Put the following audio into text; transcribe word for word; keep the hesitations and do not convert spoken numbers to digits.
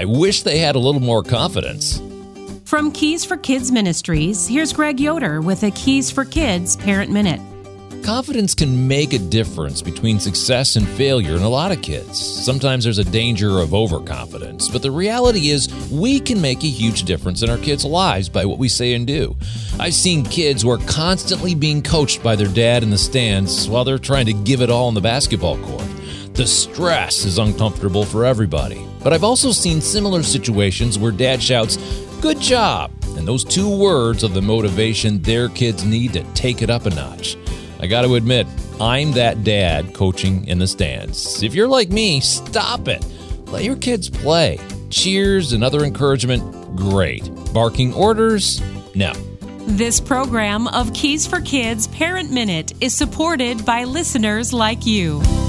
I wish they had a little more confidence. From Keys for Kids Ministries, here's Greg Yoder with a Keys for Kids Parent Minute. Confidence can make a difference between success and failure in a lot of kids. Sometimes there's a danger of overconfidence, but the reality is we can make a huge difference in our kids' lives by what we say and do. I've seen kids who are constantly being coached by their dad in the stands while they're trying to give it all on the basketball court. The stress is uncomfortable for everybody. But I've also seen similar situations where dad shouts, "Good job!" and those two words are the motivation their kids need to take it up a notch. I got to admit, I'm that dad coaching in the stands. If you're like me, stop it. Let your kids play. Cheers and other encouragement, great. Barking orders, no. This program of Keys for Kids Parent Minute is supported by listeners like you.